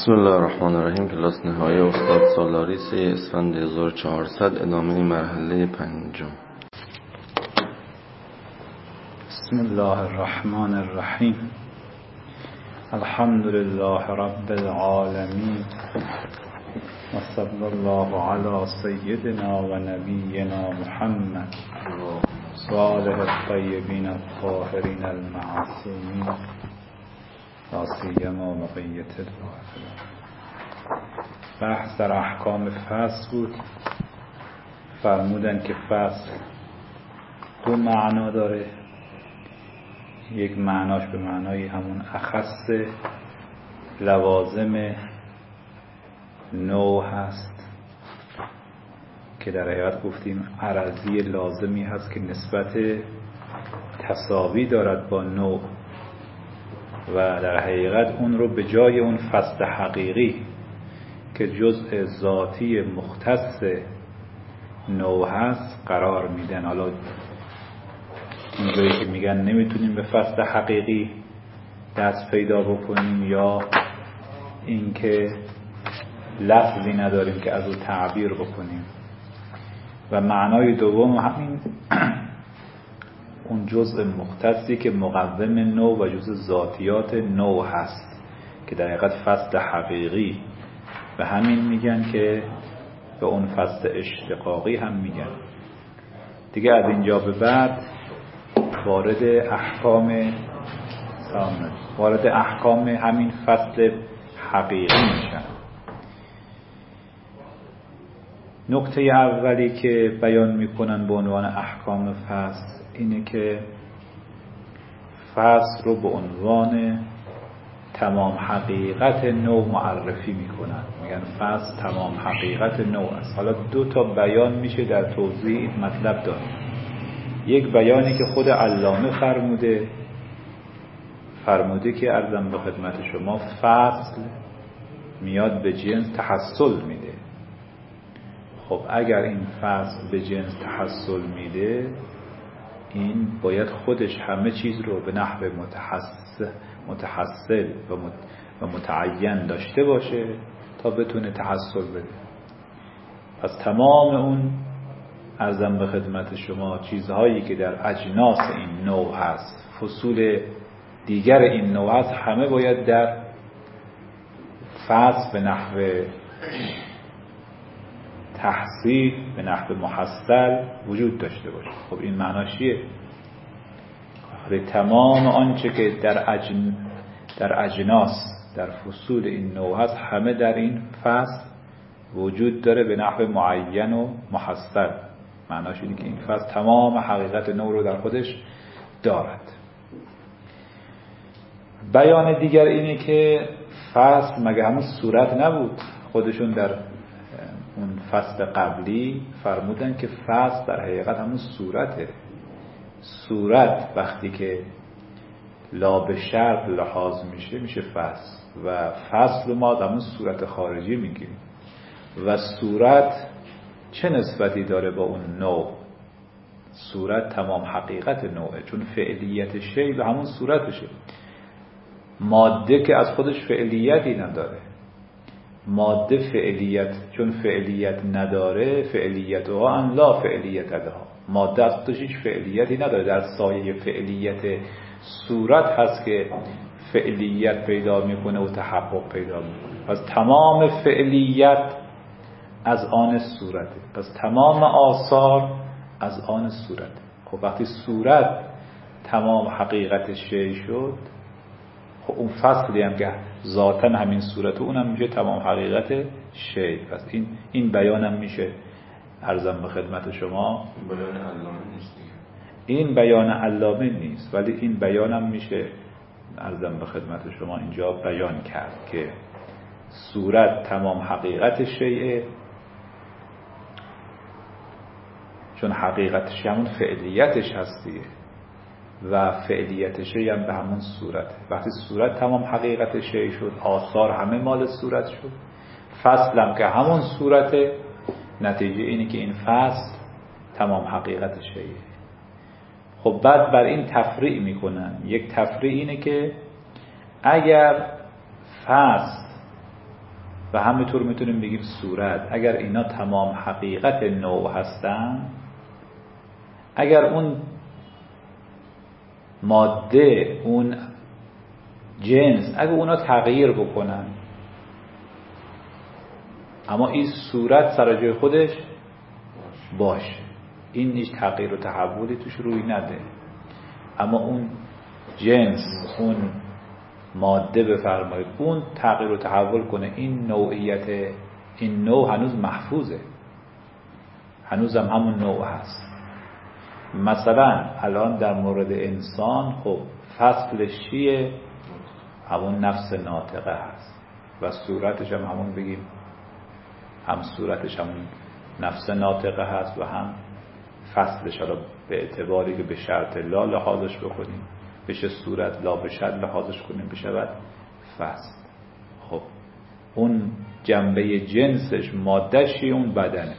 بسم الله الرحمن الرحیم. کلاس نهایی استاد سالاری 3 اسفند 1400 ادامه مرحله پنجم. بسم الله الرحمن الرحیم. الحمد لله رب العالمین و صلی الله علی سیدنا و نبینا محمد و آله الطیبین الطاهرین المعصومین لا سیما بقیة الآخرین. بحث در احکام فصل بود. فرمودن که فصل دو معنا داره. یک معناش به معنای همون اخص لوازم نوع هست که در حقیقت گفتیم عرضی لازمی هست که نسبت تساوی دارد با نوع و در حقیقت اون رو به جای اون فصل حقیقی که جزء ذاتی مختص نوع هست قرار میدن. حالا اینجایی که میگن نمیتونیم به فصل حقیقی دست پیدا بکنیم یا اینکه لفظی نداریم که از او تعبیر بکنیم، و معنای دوم همین اون جزء مختصی که مقوم نوع و جزء ذاتیات نوع هست که در حقیقت فصل حقیقی و همین میگن که به اون فصل اشتقاقی هم میگن. دیگه از اینجا به بعد وارد احکام همین فصل حقیقی میشن. نکته اولی که بیان میکنن به عنوان احکام فصل اینه که فصل رو به عنوان تمام حقیقت نوع معرفی میکنن. میگن فصل تمام حقیقت نوع است. حالا دو تا بیان میشه در توضیح این مطلب داد. یک بیانی که خود علامه فرموده که عرضم به خدمت شما فصل میاد به جنس تحصل میده. خب اگر این فصل به جنس تحصل میده، این باید خودش همه چیز رو به نحو متحصل و متعین داشته باشه تا بتونه تحصل بده. پس تمام اون عرضم به خدمت شما چیزهایی که در اجناس این نوع هست، فصول دیگر این نوع هست، همه باید در فصل به نحو تحصیل به نحو محصل وجود داشته باشه. خب این معناش چیه؟ تمام آنچه که در اجناس در فصول این نوع هست همه در این فصل وجود داره به نحو معین و محصل. معناش اینه که این فصل تمام حقیقت نوع رو در خودش دارد. بیان دیگر اینه که فصل مگه همون صورت نبود؟ خودشون در اون فصل قبلی فرمودن که فصل در حقیقت همون صورته. صورت وقتی که لا به شرط لحاظ میشه فصل، و فصل ما همون صورت خارجی میگیم. و صورت چه نسبتی داره با اون نوع؟ صورت تمام حقیقت نوعه، چون فعلیت شی به همون صورتشه. ماده که از خودش فعلیتی نداره. ماده فعلیت چون فعلیت نداره، فعلیت ها ان لا فعلیت لها. ماده از خودش هیچ فعلیتی نداره. در سایه فعلیت صورت هست که فعلیت پیدا میکنه و تحقق پیدا میکنه. پس تمام فعلیت از آن صورته. پس تمام آثار از آن صورته. خب وقتی صورت تمام حقیقت شی شد، خب اون فصلی هم که ذاتاً همین صورته اونم میشه تمام حقیقت شی. پس این بیانم میشه عرضم به خدمت شما. بیان علامه نیست دیگه. این بیان علامه نیست، ولی این بیانم میشه عرضم به خدمت شما اینجا بیان کرد که صورت تمام حقیقت شیء، چون حقیقتش همون فعلیتش هست دیگه، و فعلیت شیء هم به همون صورته. وقتی صورت تمام حقیقت شیء شد، آثار همه مال صورت شد، فصل هم که همون صورته، نتیجه اینه که این فصل تمام حقیقت شیء. خب بعد بر این تفریع میکنن. یک تفریع اینه که اگر فصل و همینطور میتونیم بگیم صورت. اگر اینا تمام حقیقت نوع هستن، اگر اون ماده، اون جنس، اگر اونا تغییر بکنن اما این صورت سر جای خودش باشه، این هیچ تغییر و تحولی توش روی نده، اما اون جنس، اون ماده بفرمایید اون تغییر و تحول کنه، این نوعیت، این نوع هنوز محفوظه، هنوز هم همون نوع هست. مثلا الان در مورد انسان خب فصلش چیه؟ همون نفس ناطقه هست و صورتش هم همون، بگیم هم صورتش همون نفس ناطقه هست و هم فصلش، حالا به اعتباری که به شرط لا لحاظش بکنیم بشه صورت، لا به شرط لحاظش کنیم بشود فصل. خب اون جنبه جنسش، مادهشی اون بدنه.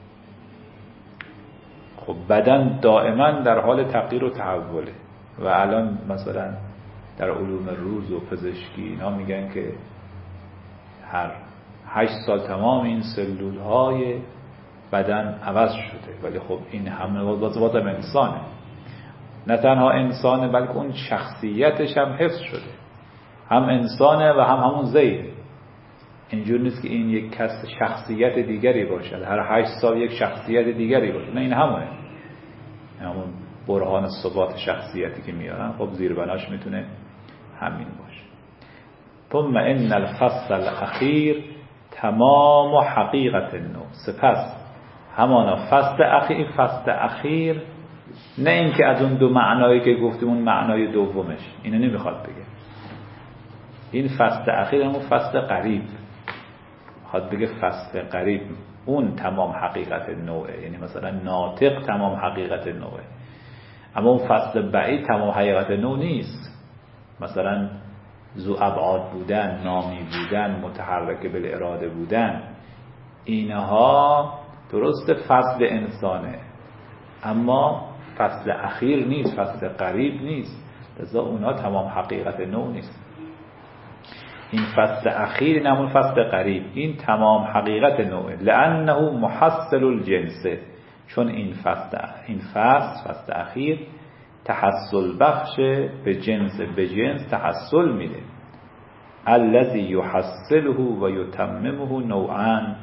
خب بدن دائما در حال تغییر و تحوله و الان مثلا در علوم روز و پزشکی اینا میگن که هر 8 سال تمام این سلول های بدن عوض شده، ولی خب این همه بازم انسانه، نه تنها انسانه بلکه اون شخصیتش هم حفظ شده، هم انسانه و هم همون زیده. اینجور نیست که این یک کس شخصیت دیگری باشد، هر 8 سال یک شخصیت دیگری باشه، نه این همونه، همون برهان ثبات شخصیتی که میارن. خب زیربناش میتونه همین باشه. ثم ان الفصل الاخیر تمام و حقیقت النوع. سپس همانا فصل اخیر، نه این که از اون دو معنایی که گفتیم اون معنای دومش، اینو نمیخواد بگه. این فصل اخیر همون فصل قریب، میخواد بگه فصل قریب اون تمام حقیقت نوعه، یعنی مثلا ناطق تمام حقیقت نوعه، اما اون فصل بعید تمام حقیقت نوع نیست. مثلا ذو ابعاد بودن، نامی بودن، متحرک بالاراده بودن، اینها درست فصل انسانه اما فصل اخیر نیست، فصل قریب نیست، لذا اونها تمام حقیقت نوع نیست. این فصل اخیر، این همون فصل قریب، این تمام حقیقت نوعه. لانه محصل الجنسه، چون این فصل اخیر تحصل بخش به جنس تحصل میده. الذي يحصله و يتممه نوعان،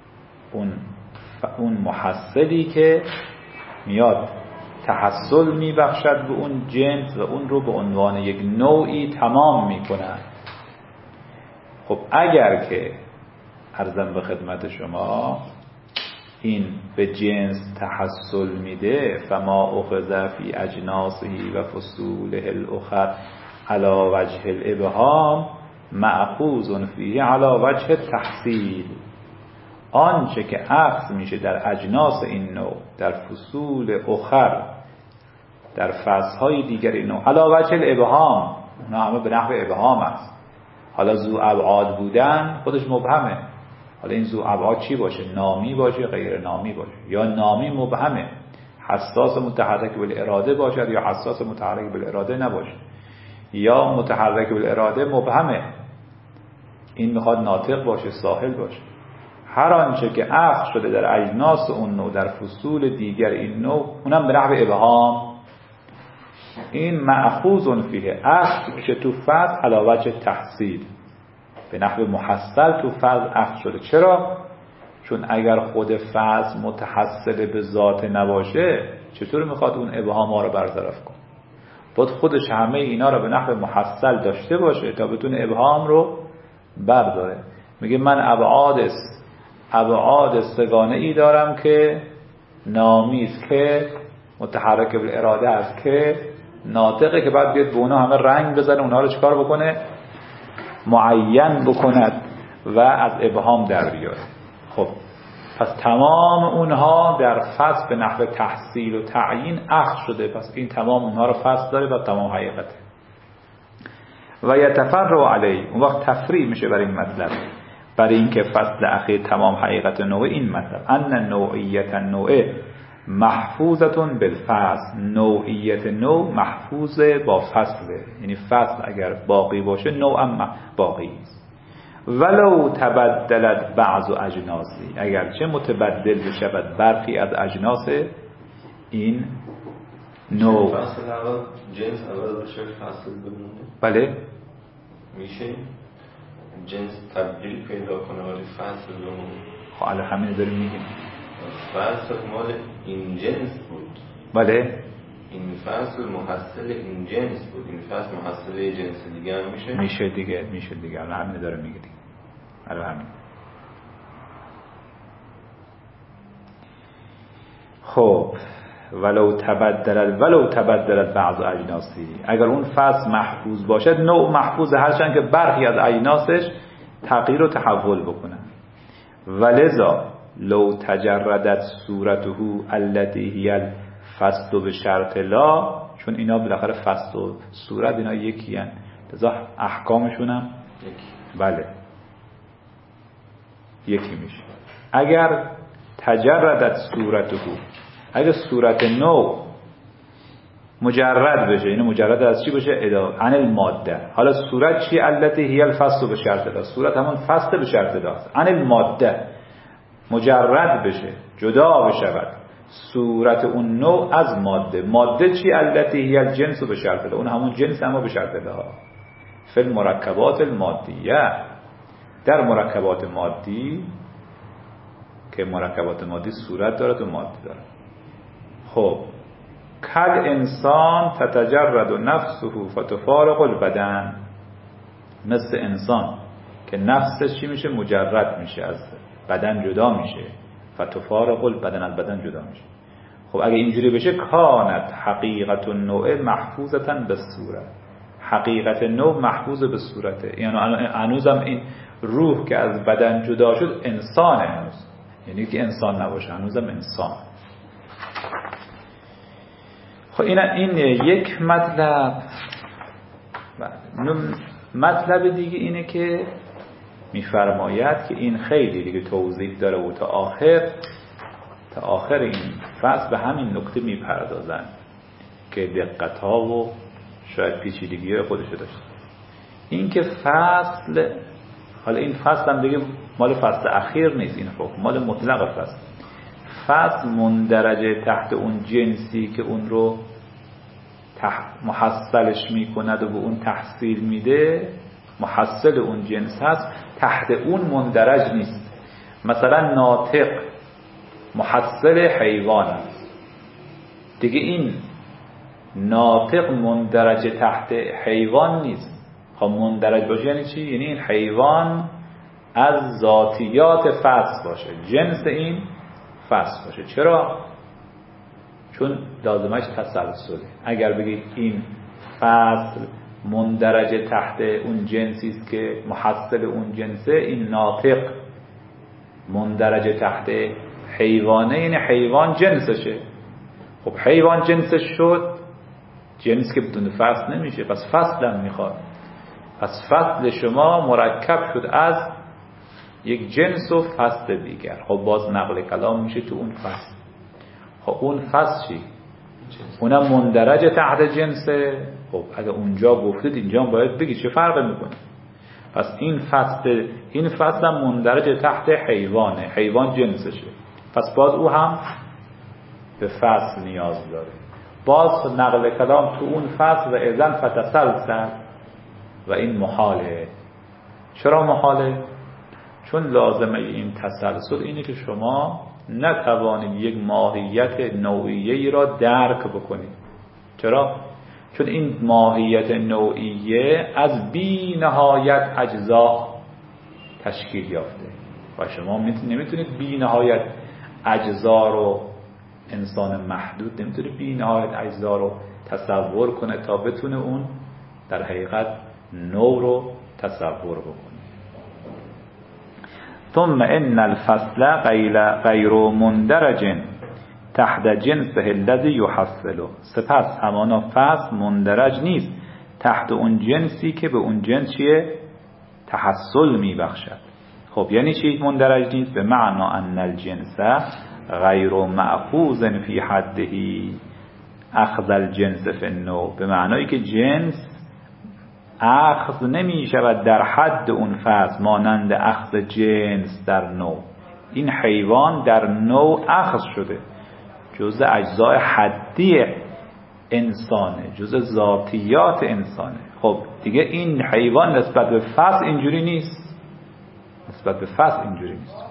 اون محصلی که میاد تحصل میبخشد به اون جنس و اون رو به عنوان یک نوعی تمام میکنه. خب اگر که عرضم به خدمت شما این به جنس تحصل میده، فما اخذ فی اجناسه و فصوله الاخر علی وجه الابهام مأخوذ فیه علی وجه تحصیل، آنچه که اخذ میشه در اجناس این نوع، در فصول اخر، در فصلهای دیگر این نوع، علی وجه الابهام، اونا همه به نحو ابهام است. حالا ذو ابعاد بودن خودش مبهمه، حالا این ذو ابعاد چی باشه؟ نامی باشه، غیر نامی باشه، یا نامی مبهمه، حساس متحرک بالاراده باشد یا حساس متحرک بالاراده نباشه، یا متحرک بالاراده مبهمه، این میخواد ناطق باشه، ساحل باشه. هر آنچه که اخذ شده در اجناس اون نوع، در فصول دیگر این نوع، اونم به نحو ابهام، این مأخوذ فیه، اخذ میشه تو فصل علی وجه تحصیل، به نحو محصل تو فصل اخذ شده. چرا؟ چون اگر خود فصل متحصل به ذات نباشه چطور میخواد اون ابهام ها رو برطرف کنه؟ باید خودش همه اینا رو به نحو محصل داشته باشه تا بتونه ابهام رو برداره. میگه من ابعاد سگانه ای دارم که نامی است، که متحرک بالاراده است، که ناطقه، که بعد بیاد به اونا همه رنگ بزنه، اونا رو چیکار بکنه؟ معین بکند و از ابهام در بیاره. خب پس تمام اونها در فصل به نحو تحصیل و تعیین اخذ شده، پس این تمام اونها رو فصل داره و تمام حقیقته. و یتفرع علی، اون وقت تفریع میشه برای این مطلب، برای اینکه فصل اخیر تمام حقیقت نوع، این مطلب ان نوعیت النوع محفوظتون بالفصل، نوعیت نوع محفوظ با فصله، یعنی فصل اگر باقی باشه نوع هم باقی است. ولو تبدلت بعض اجناسی، اگرچه متبدل بشود برخی از اجناس این نوع. فصل اول جنس اول به شکل فصل بمونه. بله میشه جنس تبدیل پیدا کنه ولی فصل بمونه. خب الان همین داریم میگیم. فصل مال این جنس بود. بله این فصل محصل این جنس بود. این فصل محصل یه جنس دیگه هم میشه. میشه دیگه. الان همین داره میگه دیگه. الان همین. خب ولو تبدلت بعض اجناسی، اگر اون فصل محفوظ باشد، نوع محفوظ، هرچند که برخی از اجناسش تغییر و تحول بکنن. ولذا لو تجردت صورته التي هي الفصل بشرط لا، چون اینا بالاخره فصل و صورت اینا یکی هن، لذا احکامشون هم بله یکی میشه. اگر تجردت صورته، اگر صورت نو مجرد بشه، یعنی مجرد از چی بشه؟ عن الماده. حالا صورت چی؟ التي هي الفصل بشرط لا، صورت همون فصل به شرط لا است. عن الماده مجرد بشه، جدا بشود صورت اون نوع از ماده. ماده چی؟ التي هي الجنس بشرط لا، اون همون جنس اما به شرط لا. فی المرکبات المادیه، در مرکبات مادی که مرکبات مادی صورت داره و ماده داره. خب کل انسان تتجرد نفسه فتفارق البدن، مثل انسان که نفسش چی میشه؟ مجرد میشه، از بدن جدا میشه. فتفارق البدن، از بدن جدا میشه. خب اگه اینجوری بشه کانت حقیقت النوع محفوظتا به صورت، حقیقت نوع محفوظ به صورته. یعنی هنوزم این روح که از بدن جدا شد انسانه هنوز، یعنی که انسان نباشه هنوزم انسان. خب این یک مطلب. مطلب دیگه اینه که میفرماید که این خیلی دیگه توضیح داره و تا آخر این فصل به همین نکته میپردازن که دقت ها و شاید پیچیدگی های خودش داشته. این که فصل، حالا این فصل هم دیگه مال فصل اخیر نیست، این حکم مال مطلق فصل. فصل مندرجه تحت اون جنسی که اون رو محصلش میکند و به اون تحصیل میده، محصل اون جنس هست، تحت اون مندرج نیست. مثلا ناطق محصل حیوان است دیگه، این ناطق مندرج تحت حیوان نیست. خب مندرج باشه یعنی چی؟ یعنی این حیوان از ذاتیات فصل باشه، جنس این فصل باشه. چرا؟ چون لازمش تسلسله. اگر بگید این فصل مندرج تحت اون جنسی است که محصل اون جنسه، این ناطق مندرج تحت حیوانه، یعنی حیوان جنسشه. خب حیوان جنسش شد، جنس که بدون فصل نمیشه، پس فصل هم میخواد. پس فصل شما مرکب شد از یک جنس و فصل دیگر. خب باز نقل کلام میشه تو اون فصل. خب اون فصل چی؟ اونم مندرج تحت جنسه. خب اگه اونجا گفتید اینجا باید بگید چه فرق میکنه. پس این فصل هم مندرج تحت حیوانه، حیوان جنسشه، پس باز او هم به فصل نیاز داره. باز نقل کلام تو اون فصل و اذن فتسلسل، و این محاله. چرا محاله؟ چون لازمه این تسلسل اینه که شما نتوانید یک ماهیت نوعیه‌ای را درک بکنید. چرا؟ چون این ماهیت نوعیه از بی نهایت اجزا تشکیل یافته و شما نمیتونید بی نهایت اجزا رو، انسان محدود نمیتونه بی نهایت اجزا رو تصور کنه تا بتونه اون در حقیقت نوع رو تصور بکنه. ثم ان الفصل غیر مندرج تحت جنسه الذي يحصله، سپس همانا فصل مندرج نیست تحت اون جنسی که به اون جنس تحصل میبخشد. خب یعنی چی مندرج نیست؟ به معنا ان الجنس غیر مأخوذ فی حده اخذ الجنس فی النوع، به معنایی که جنس اخذ نمی شود در حد اون فصل مانند اخذ جنس در نوع. این حیوان در نوع اخذ شده، جزء اجزای حدی انسانه، جزء ذاتیات انسانه. خب دیگه این حیوان نسبت به فصل اینجوری نیست، نسبت به فصل اینجوری نیست.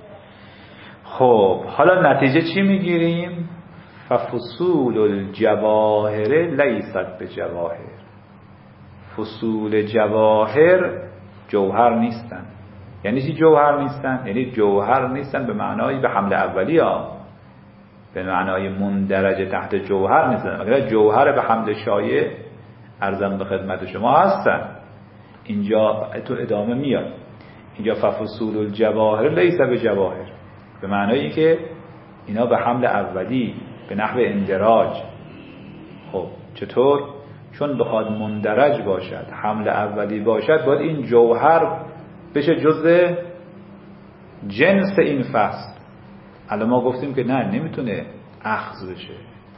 خب حالا نتیجه چی میگیریم؟ ففصول الجواهر لیست بجواهر. فصول جواهر جوهر نیستن. یعنی چی جوهر نیستن؟ یعنی جوهر نیستن به معنای به حمل اولی ها، به معنای مندرج تحت جوهر نیستن. مگر جوهر به حمل شایع عرضم به خدمت شما هستن. اینجا تو ادامه میاد، اینجا ففصول الجواهر لیس بجواهر، به معنایی که اینا به حمل اولی به نحو اندراج. خب چطور؟ چون بخواد مندرج باشد، حمل اولی باشد، باید این جوهر بشه جزء جنس این فصل. الان ما گفتیم که نه، نمیتونه اخذ بشه.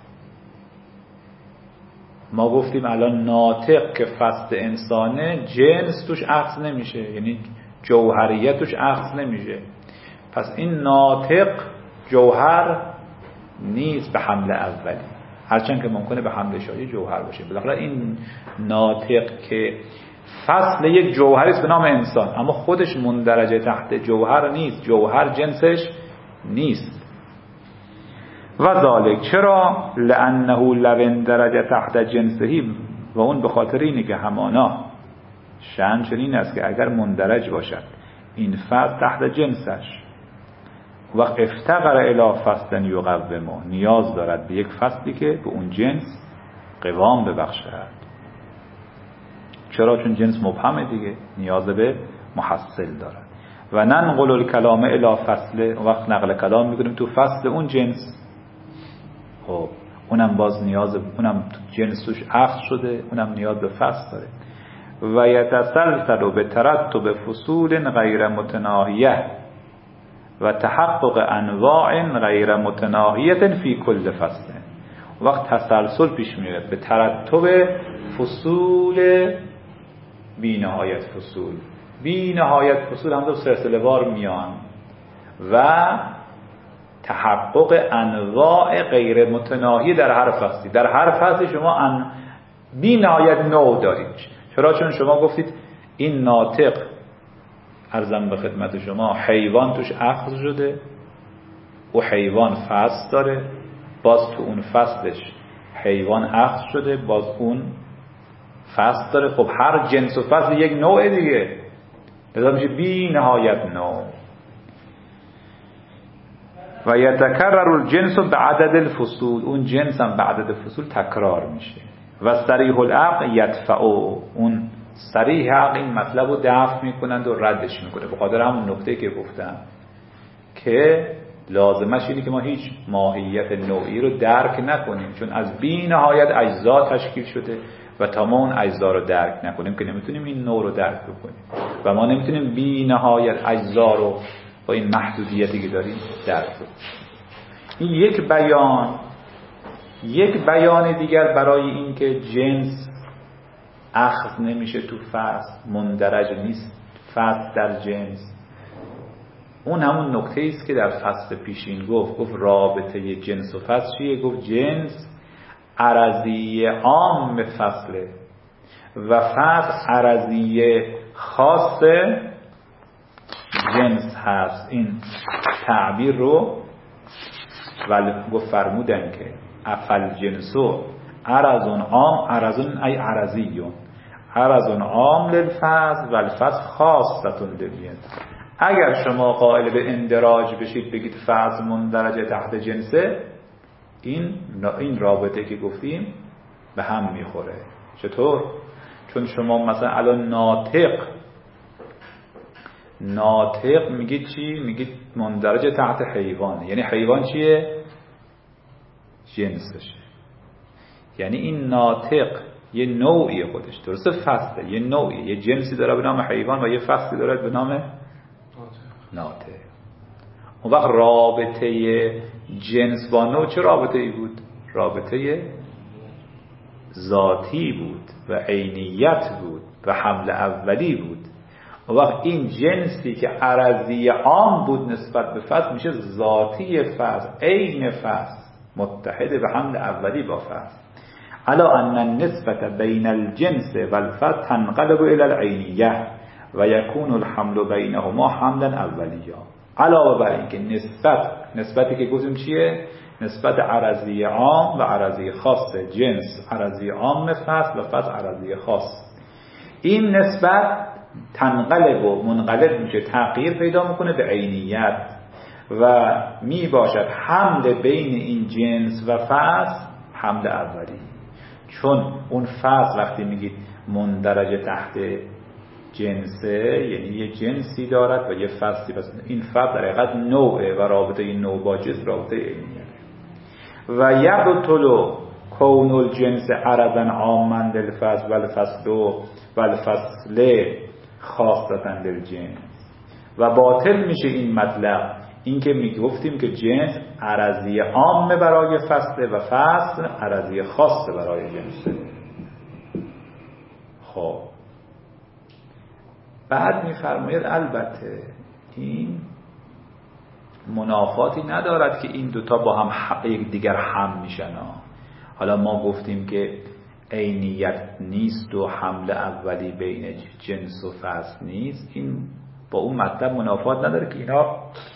ما گفتیم الان ناطق که فصل انسانه جنس توش اخذ نمیشه، یعنی جوهریت توش اخذ نمیشه. پس این ناطق جوهر نیست به حمل اولی، هرچند که ممکنه به حمل شایع جوهر باشه. بالاخره این ناطق که فصل یک جوهری است به نام انسان، اما خودش مندرجه تحت جوهر نیست، جوهر جنسش نیست. و ذالک چرا؟ لانه لو اندرج تحت جنسهی، و اون به خاطر اینه که همانا شأن چنین است که اگر مندرج باشد این فصل تحت جنسش، و افتقر الی فصل یقومه، نیاز دارد به یک فصلی که به اون جنس قوام ببخشد. چرا؟ چون جنس مبهمه دیگه، نیاز به محصل دارد. و ننقل الکلام الی فصل، وقت نقل کلام میکنیم تو فصل اون جنس. خب اونم باز نیاز، اونم جنس توش اخذ شده، اونم نیاز به فصل داره. و یتسلسل به ترتب فصول غیر متناهیه و تحقق انواع غیر متناهیه فی کل فصل. وقت تسلسل پیش میاد به ترتب فصول بی نهایت فصول، بی نهایت فصول هم دو سلسله وار میان، و تحقق انواع غیر متناهی در هر فصلی. در هر فصل شما بی نهایت نوع دارید. چرا؟ چون شما گفتید این ناطق، عرضم به خدمت شما، حیوان توش اخذ شده، او حیوان فصل داره، باز تو اون فصلش حیوان اخذ شده، باز اون فصل داره. خب هر جنس و فصل یک نوع دیگه، لذا میشه بی نهایت نوع. و یتکرر الجنس بعدد الفصول، اون جنس هم بعدد فصول تکرار میشه. و صریح العقل یدفعه، اون صریح عقل این مطلب رو دفع میکنند و ردش میکنه، به خاطر همون نکته که گفتم که لازمش اینه که ما هیچ ماهیت نوعی رو درک نکنیم، چون از بی نهایت اجزا تشکیل شده و تا ما اون اجزا رو درک نکنیم که نمیتونیم این نوع رو درک بکنیم، و ما نمیتونیم بی نهایت اجزا رو با این محدودیتی که داریم درک بکنیم. این یک بیان دیگر برای این که جنس اخذ نمیشه تو فصل، مندرج نیست فصل در جنس، اون همون نکته است که در فصل پیشین گفت رابطه جنس و فصل چیه؟ گفت جنس عرضی عام فصله و فصل عرضی خاص جنس هست. این تعبیر رو گفت فرمودن که افل جنسو عرضون عام، عرضون ای عرضیون، عرضون عام للفصل و الفصل خاصتون للجنس. اگر شما قائل به اندراج بشید بگید فصل مندرج تحت جنسه، این رابطه که گفتیم به هم میخوره. چطور؟ چون شما مثلا الان ناطق میگید چی؟ میگید مندرج تحت حیوانه، یعنی حیوان چیه؟ جنسشه. یعنی این ناطق یه نوعی خودش، درسته فصله، یه نوعی، یه جنسی داره به نام حیوان و یه فصلی داره به نام ناطق. اون وقت رابطه جنس با نوع چه رابطه ای بود؟ رابطه ذاتی بود و عینیت بود و حمل اولی بود. و وقت این جنسی که عرضی عام بود نسبت به فصل میشه ذاتی فصل، عین فصل، متحد به حمل اولی با فصل. علا ان النسبة بین الجنس والفصل تنقلب الى العینیه و یکون الحمل بینهما حملا اولیه. علاوه بر این که نسبتی که گفتیم چیه؟ نسبت عرضی عام و عرضی خاص. جنس عرضی عام فصل و فصل عرضی خاص. این نسبت تنقلب و منقلب میشه، تغییر پیدا میکنه به عینیت و می باشد حمل بین این جنس و فصل حمل اولی. چون اون فصل وقتی میگید مندرج تحت جنسه یعنی یه جنسی دارد و یه فصلی، پس این فصل در حقیقت نوعه و رابطه این نوع با جنس رابطه عینیه. و یبطل کون الجنس عرضا عاما للفصل والفصل خاصة للجنس. و باطل میشه این مطلب، اینکه میگفتیم که جنس عرضی عام برای فصل و فصل عرضی خاص برای جنس. خب بعد میفرماید البته این منافاتی ندارد که این دوتا با هم یک دیگر هم میشن. حالا ما گفتیم که عینیت نیست و حمل اولی بین جنس و فصل نیست، این با اون مطلب منافات نداره که اینا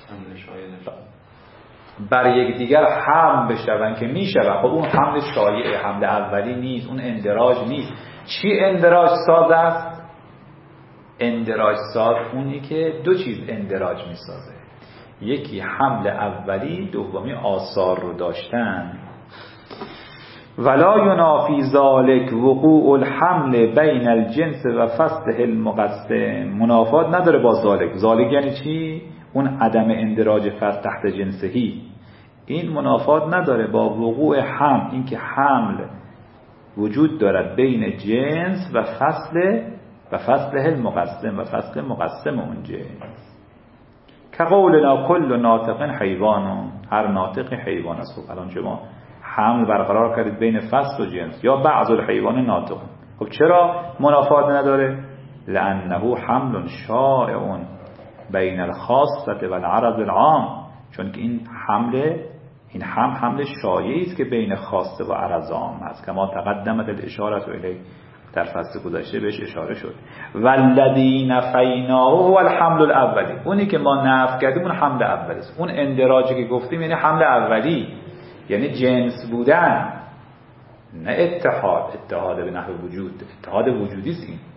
بر یک دیگر هم بشون که میشون. خب اون حمل شایع، حمل اولی نیست، اون اندراج نیست. چی اندراج ساز است؟ اندراج ساز اونی که دو چیز اندراج میسازه، یکی حمل اولی، دومی آثار رو داشتن. ولا ینافی ذلک وقوع الحمل بین الجنس و فصله المقسم. منافات نداره با ذالک یعنی چی؟ اون عدم اندراج فصل تحت جنسهی. این منافات نداره با وقوع حمل، این که حمل وجود دارد بین جنس و فصله المقسم و فصل مقسم اون جنس. که قولنا کل ناطق حیوان، هر ناطق حیوان است. خب الان شما حمل برقرار کردید بین فصل و جنس یا بعض الحیوان ناطق. خب چرا منافات نداره؟ لانه حمل شائع بین الخاصه و العرض العام. چون که این حمل شایعی است که بین خاصه و عرض عام است، کما تقدمت الاشاره الیه، در فصل گذشته بهش اشاره شد. والذی نفیناه هو الحمل الاولی. اونی که ما نفی کردیم اون حمل اولی است. اون اندراجی که گفتیم یعنی حمل اولی، یعنی جنس بودن، نه اتحاد به نحو وجود، اتحاد وجودی است. این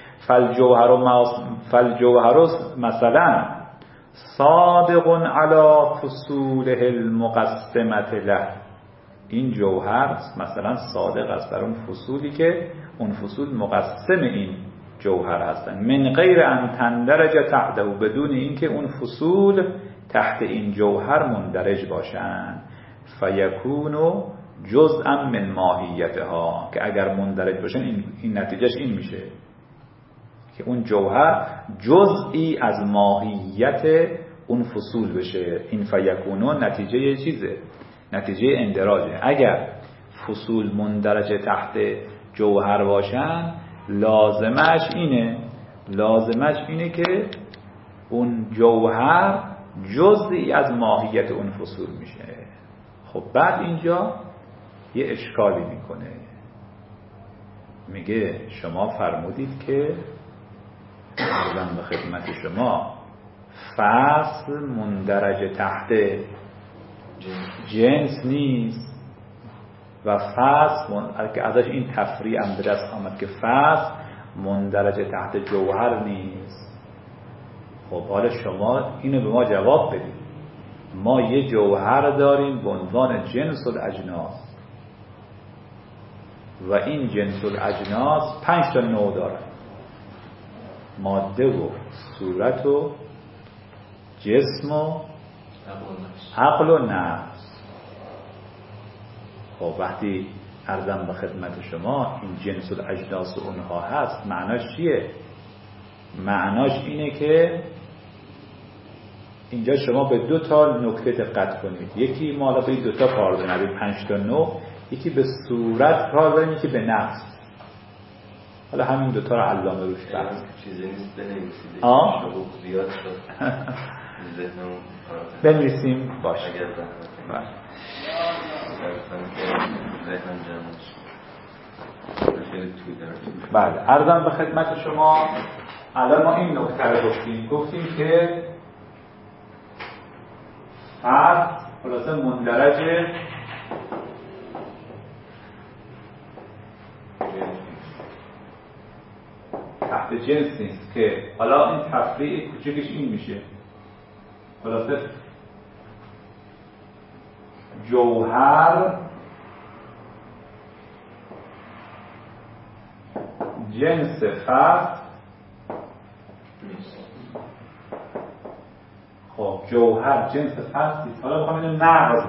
فالجوهر مثلا صادق علی فصوله المقسمه له. این جوهر مثلا صادق است بر اون فصولی که اون فصول مقسم این جوهر هستند. من غیر ان تندرج تحته، بدون اینکه اون فصول تحت این جوهر مندرج باشند. فیکونو جزءا من ماهیتها، که اگر مندرج باشن این نتیجهش این میشه که اون جوهر جزئی از ماهیت اون فصول بشه. این فیکونو نتیجه چیزه، نتیجه اندراجه. اگر فصول مندرج تحت جوهر باشن لازمش اینه که اون جوهر جزئی از ماهیت اون فصول میشه. خب بعد اینجا یه اشکالی میکنه، میگه شما فرمودید که عرضم به خدمت شما فصل مندرج تحت جنس نیست و فصل که ازش این تفریع هم به دست آمد که فصل مندرج تحت جوهر نیست. خب حالا شما اینو به ما جواب بدید. ما یه جوهر داریم به عنوان جنس الاجناس و این جنس الاجناس 5 تا نوع داره: ماده و صورت و جسم و عقل و نفس. خب وقتی عرضم به خدمت شما این جنس الاجناس اونها هست، معناش چیه؟ معناش اینه که اینجا شما به 2 تا نکته دقت کنید. یکی ما به 2 تا کار داریم، 5 تا نوع. یکی به صورت کار داریم، یکی به نفس. حالا همین دوتا رو علامه روش بحث چیزی نیست بنویسید. شروع زیاد شد ذهنمون بنویسیم باشه. اگر بله بله. عرضم به خدمت شما الان ما این نکته رو گفتیم که فرد خلاصه مندرج تحت جنس نیست، که حالا این تفریع کوچکش این میشه. خلاصه جوهر جنس فصل. خب جوهر جنس فصل نیست. حالا میخوام اینو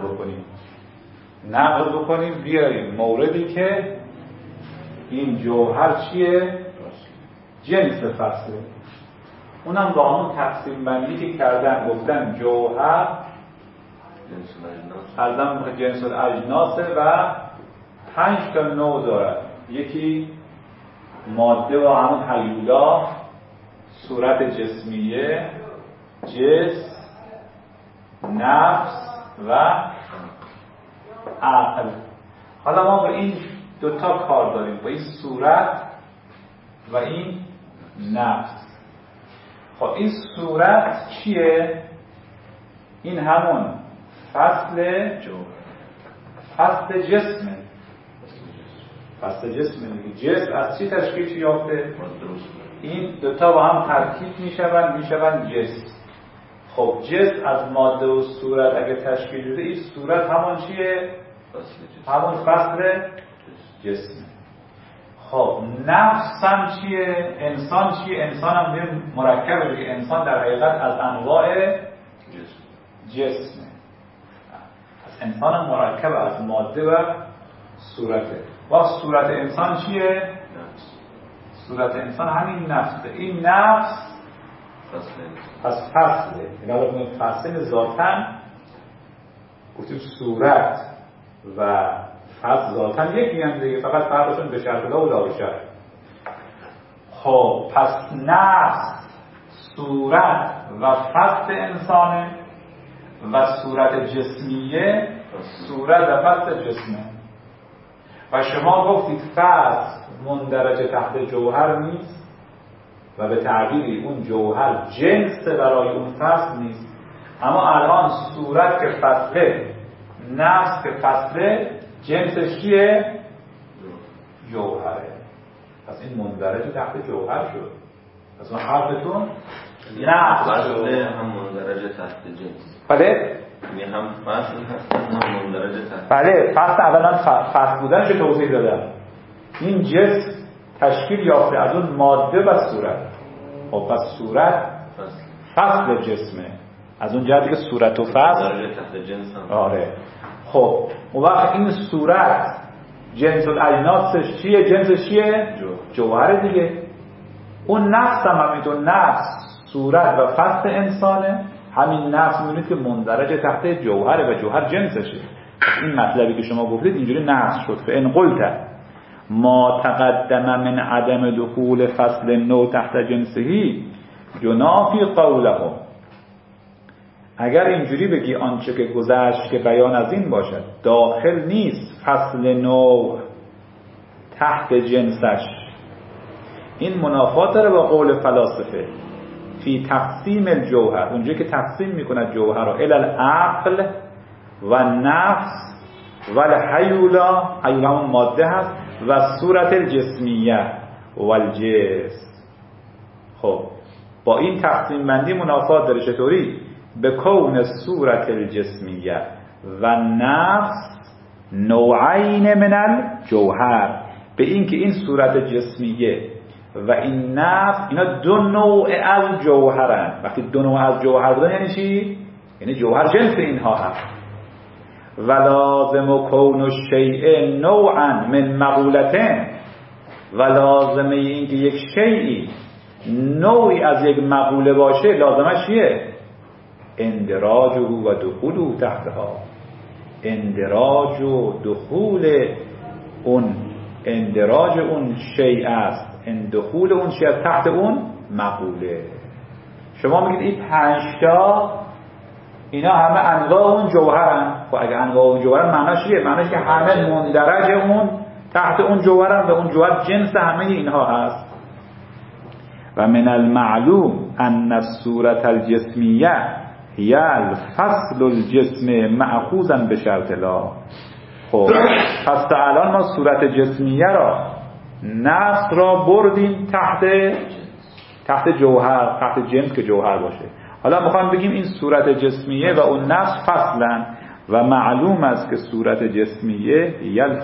نقض بکنیم بیاریم موردی که این جوهر چیه؟ جنس فصله. اونم با همون تقسیم بندی که کردن، گفتن جوهر جنس الاجناسه و 5 تا نوع داره. یکی ماده و همون هیولا، صورت جسمیه، جسم، نفس و عقل. حالا ما با این دوتا کار داریم، با این صورت و این نفس. خب این صورت چیه؟ این همون فصل جسمه. فصل جسمه دیگه. جسم از چی تشکیل یافته؟ این دوتا با هم ترکیب میشون جسم. خب جسم از ماده و صورت اگه تشکیل شده، این صورت همون چیه؟ همون فصل جسمه. خب نفس هم چیه؟ انسان چیه؟ انسان هم مرکبه دیگه. انسان در حقیقت از انواع جسمه. انسان هم مرکب از ماده و صورته. و صورت انسان چیه؟ صورت انسان همین نفسه. این نفس پس فصله. یعنی فصل ذاتن گفتیم صورت و فصل ذاتن یکی هم دیگه، فقط فرقشون به شرط لا و لا شرط. خب پس نفس صورت و فصل انسانه و صورت جسمیه صورت و فصل جسمه. و شما گفتید فصل مندرج تحت جوهر نیست و به تعبیری اون جوهر جنس برای اون فصل نیست. اما الان صورت که فصله، نفس که فصله، جنسش چیه؟ جوهره. پس این مندرج تحت جوهر شد. پس اون حرفتون نفس فصله هم مندرج تحت جنس. بله؟ یعنی هم فصل هست هم مندرج تحت. بله فصل اولا فصل بودنش توضیح دادم. این جسم تشکیل یافته از اون ماده و صورت. خب پس صورت فصل جسمه. از اون جهتی که صورت و فصل مندرج تحت جنس هم. آره. خب اون وقت این صورت جنس الاجناسش چیه؟ جنسش چیه؟ جوهر دیگه. اون نفس هم همینطور، نفس صورت و فصل انسانه. همین نفس می‌بینید که مندرج تحت جوهره و جوهر جنسشه. این مطلبی که شما گفتید اینجوری نفس شد. فإن قلت ما تقدم من عدم دخول فصل نو تحت جنسهی جنافی قولهم. اگر اینجوری بگی آنچه که گذشت که بیان از این باشد داخل نیست فصل نو تحت جنسش، این منافات داره با قول فلاسفه فی تقسیم الجوهر. اونجایی که تقسیم میکند جوهر رو الی العقل و نفس و الحیولا، حیولا همون ماده هست، و صورت الجسمیه و الجسم. خب با این تقسیم بندی منافات داره. چطوری؟ به کون صورت الجسمیه و نفس نوعین من الجوهر، به این که این صورت جسمیه و این نفس اینا دو نوع از جوهرن. وقتی دو نوع از جوهر بودن یعنی چی؟ یعنی جوهر جنس اینها هست. و لازم کون الشیء نوعا من مقولتين، و لازمه این که یک شیئی نوعی از یک مقوله باشه لازمش چیه؟ اندراجه و دخوله تحتها. اندراج و اندراج اون شیء است، دخول اون شیء تحت اون مقوله. شما میگید این 5 تا اینا همه انواع اون جوهرن. خب اگه انواع اون جوهرن معناش چیه؟ معناش که همه مندرج اون تحت اون جوهرن و اون جوهر جنس همه اینها هست. و من المعلوم ان الصورة الجسمیه هی الفصل الجسم مأخوذا بشرط لا. خب پس تا الان ما صورت جسمیه را، نفس را بردیم تحت جوهر، تحت جنس که جوهر باشه. حالا میخوام بگیم این صورت جسمیه و اون نفس فصلن و معلوم است که صورت جسمیه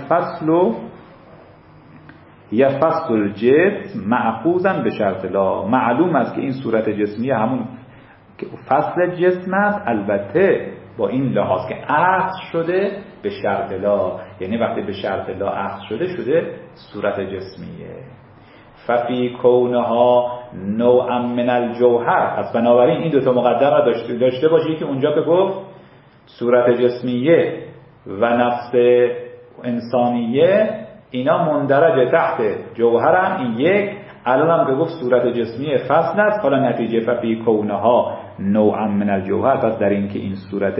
یا فصل الجسم مأخوذا بشرط لا. معلوم است که این صورت جسمیه همون که فصل جسم است، البته با این لحاظ که اخذ شده به شرط لا، یعنی وقتی به شرط لا اخذ شده صورت جسمیه. ففی کونها نوعا من الجوهر. پس بنابراین این 2 تا مقدمه داشته باشی که اونجا که گفت صورت جسمیه و نفس انسانیه اینا مندرج تحت جوهرن، این یک. الان هم که گفت صورت جسمیه فصل است، حالا نتیجه ففی کونها نوعا من الجوهر. پس در این که این صورت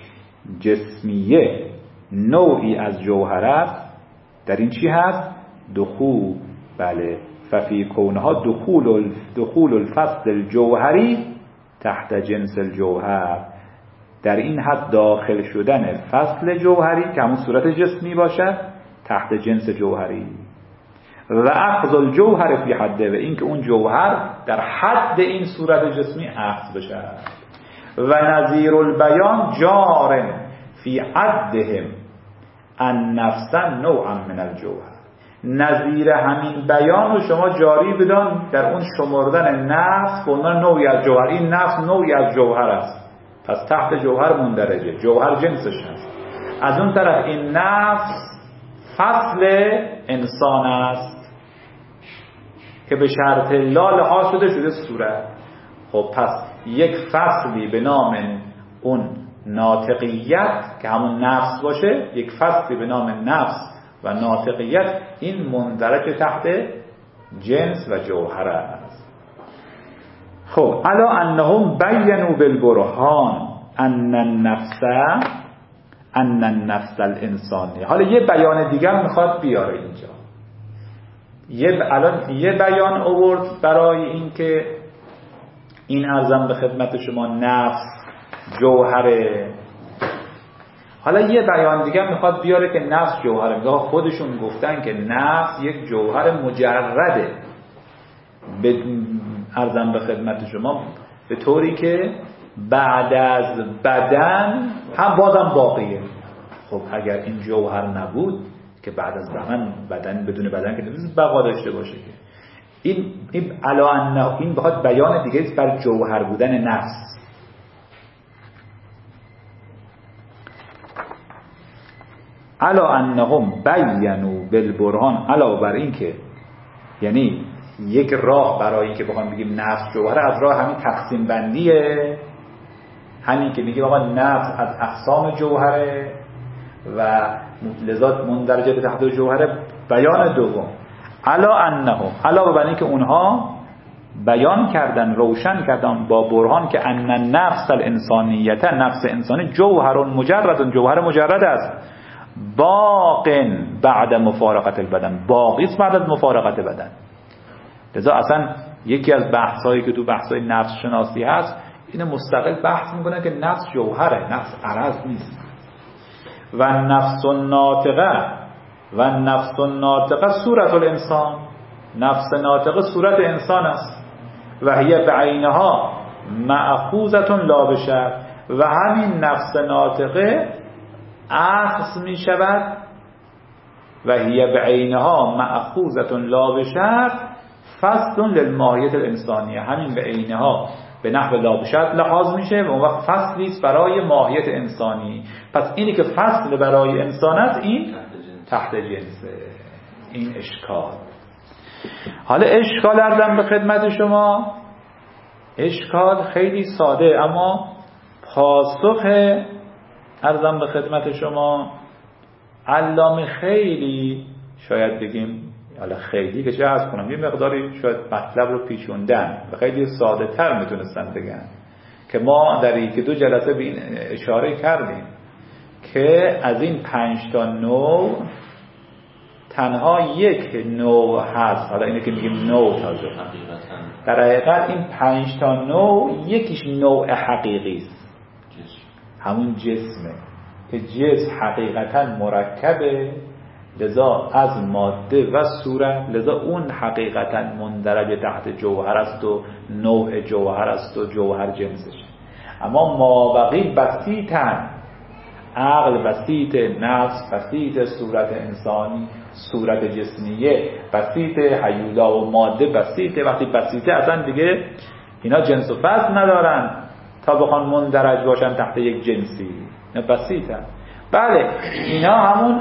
جسمیه نوعی از جوهر است، در این چی هست؟ دخول. بله، ففی کونها دخول الفصل الجوهری تحت جنس الجوهر. در این حد داخل شدن فصل جوهری که همون صورت جسمی باشد تحت جنس جوهری. و اخذ الجوهر فی حده، و این که اون جوهر در حد این صورت جسمی اخذ بشه. و نظیر البیان جار فی عدهم ان نفسا نوعا من الجوهر. نظیر همین بیان رو شما جاری بدان در اون شمردن نفس به عنوان نوعی از جوهر. این نفس نوعی از جوهر است، پس تحت جوهر مندرجه، جوهر جنسش هست. از اون طرف این نفس فصل انسان است که به شرط لا لحاظ شده صورت. خب پس یک فصلی به نام اون ناطقیت که همون نفس باشه، یک فصلی به نام نفس و ناطقیت، این مندرج تحت جنس و جوهر است. خب الا انهم بینوا بالبرهان ان النفس الانسانی. حالا یه بیان دیگر میخواد بیاره اینجا. الان یه بیان آورد برای این که این ارزم به خدمت شما نفس جوهره. حالا یه بیان دیگه میخواد بیاره که نفس جوهره. میگه خودشون گفتن که نفس یک جوهر مجرده، ارزم به خدمت شما به طوری که بعد از بدن هم بازم باقیه. خب اگر این جوهر نبود که بعد از بدن بدون بدن که نمیشه بقا داشته باشه که این علا انه، این بخواد بیان دیگه است بر جوهر بودن نفس. علا انهم بینوا بالبرهان، علا بر این که یعنی یک راه برای این که بخوام بگیم نفس جوهره از راه همین تقسیم بندیه، همین که میگیم آقا نفس از اقسام جوهره و لذات مندرجه به تحت جوهره. بیان دوم علا انه، علاوه بر این که اونها بیان کردن، روشن کردن با برهان که ان النفس الانسانیت، نفس انسانی جوهر مجرد، جوهر مجرد است، باق بعد مفارقت البدن، باقی است بعد از مفارقت بدن. لذا اصلا یکی از بحثایی که تو بحثای نفس شناسی هست اینو مستقل بحث میکنه که نفس جوهره، نفس عرض نیست. و نفس الناطقه صورت الانسان، نفس ناطقه صورت انسان است. و هی بعینها مأخوذة لا بشر، و همین نفس ناطقه اخذ می شود. و هی بعینها مأخوذة لا بشر فصل للماهیت الانسانیه، همین بعینها به نحو لا بشر لحاظ میشه و اون وقت فصلی است برای ماهیت انسانی. پس اینی که فصل برای انسان است این تحت جنسه. این اشکال. حالا اشکال ارزم به خدمت شما، اشکال خیلی ساده اما پاسخ عرضم به خدمت شما علامه خیلی شاید بگیم، حالا خیلی که چه عرض کنم، یه مقداری شاید مطلب رو پیچوندن و خیلی ساده تر میتونستن بگن که ما در یکی دو جلسه به این اشاره کردیم که از این 5 تا نوع تنها یک نوع هست. حالا اینه که میگیم نوع تازه، در حقیقت این 5 تا نوع یکیش نوع حقیقی است، همون جسمه که جسم حقیقتا مرکبه، لذا از ماده و صورت، لذا اون حقیقتا مندرج تحت جوهر است و نوع جوهر است و جوهر جنسشه. اما مابقی بسیطن، عقل بسیط، نفس بسیط، صورت انسانی، صورت جسمیه بسیط، هیولا و ماده بسیطه. وقتی بسیطه اصلا دیگه اینا جنس و فصل ندارن تا بخوان مندرج باشن تحت یک جنسی، اینا بسیطن. بله اینا همون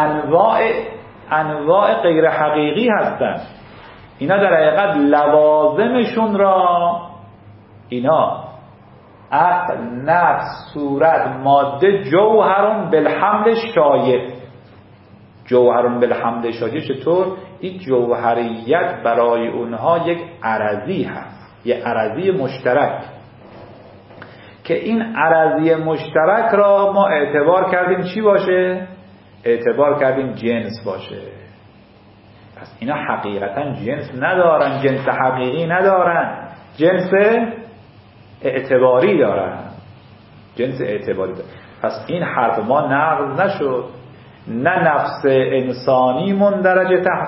انواع غیر حقیقی هستن. اینا در حقیقت لوازمشون را اینا عقل، نفس، صورت، ماده، جوهرون بالحمل شایع. جوهرون بالحمل شایع چطور؟ این جوهریت برای اونها یک عرضی هست، یک عرضی مشترک که این عرضی مشترک را ما اعتبار کردیم چی باشه؟ اعتبار کردیم جنس باشه. پس اینا حقیقتا جنس ندارن، جنس حقیقی ندارن، جنس اعتباری دارن، جنس اعتباری دارن. پس این حرف ما نقض نشد. نه نفس انسانی مندرج تحت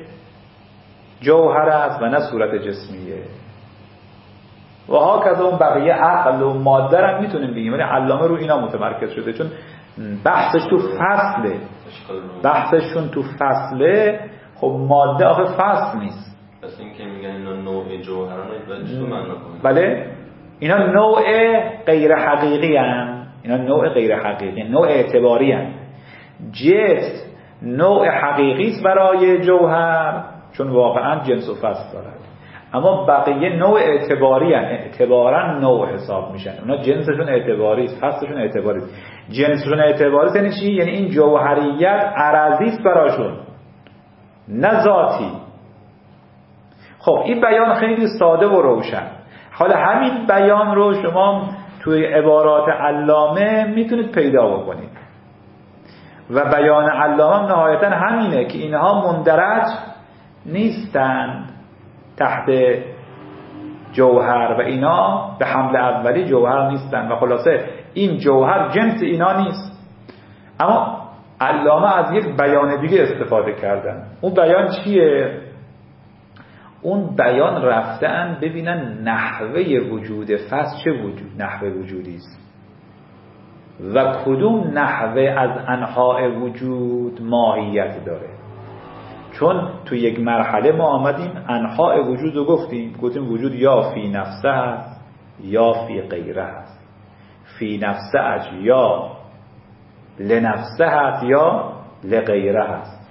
جوهر است و نه صورت جسمیه. و ها که اون بقیه عقل و ماده را میتونیم بگیم، ولی علامه رو اینا متمرکز شده چون بحثش تو فصله، بحثشون تو فصله. خب ماده آخه فصل نیست. پس این که میگن اینا نوع جوهران باید چطور معنا کنیم؟ بله اینا نوع غیر حقیقی هستند، اینا نوع غیر حقیقی، نوع اعتباری هستند. جنس نوع حقیقی است برای جوهر چون واقعا جنس و فصل دارد، اما بقیه نوع اعتباری هستند، اعتبارا نوع حساب میشن. اونا جنسشون اعتباری است، فصلشون اعتباری است. جنسشون اعتباری است یعنی چی؟ یعنی این جوهریت عرضی است براشون، نه ذاتی. خب این بیان خیلی ساده و روشن. حالا همین بیان رو شما توی عبارات علامه میتونید پیدا بکنید و بیان علامه نهایتا همینه که اینها مندرج نیستند تحت جوهر و اینا به حمل اولی جوهر نیستند و خلاصه این جوهر جنس اینا نیست. اما علامه از یک بیان دیگه استفاده کردن. اون بیان چیه؟ اون بیان رفتن ببینن نحوه وجود فصل چه نحوه وجودی است و کدوم نحوه از انواع وجود ماهیت داره. چون تو یک مرحله ما آمدیم انواع وجود رو گفتیم وجود یا فی نفسه هست یا فی غیره هست. فی نفسه اش یا لنفسه هست یا لغیره هست.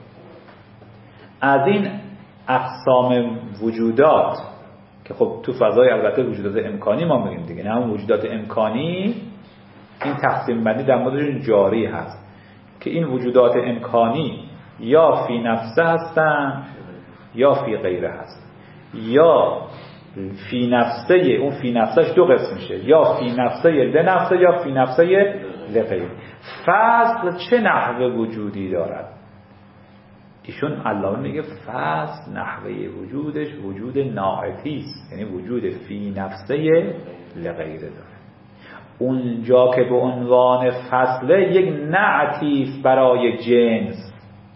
از این اقسام وجودات که خب تو فضای البته وجودات امکانی ما میگیم دیگه، نه هم وجودات امکانی این تقسیم بندی در موردشون جاری هست که این وجودات امکانی یا فی نفسه هستن یا فی غیره هست. یا فی نفسه، اون فی نفسهش دو قسم میشه، یا فی نفسه لنفسه یا فی نفسه لغیره. فصل چه نحوه وجودی دارد؟ ایشون علامه میگه فصل نحوه وجودش وجود ناعتی است، یعنی وجود فی نفسه لغیره داره. اونجا که به عنوان فصله یک نعتی است برای جنس،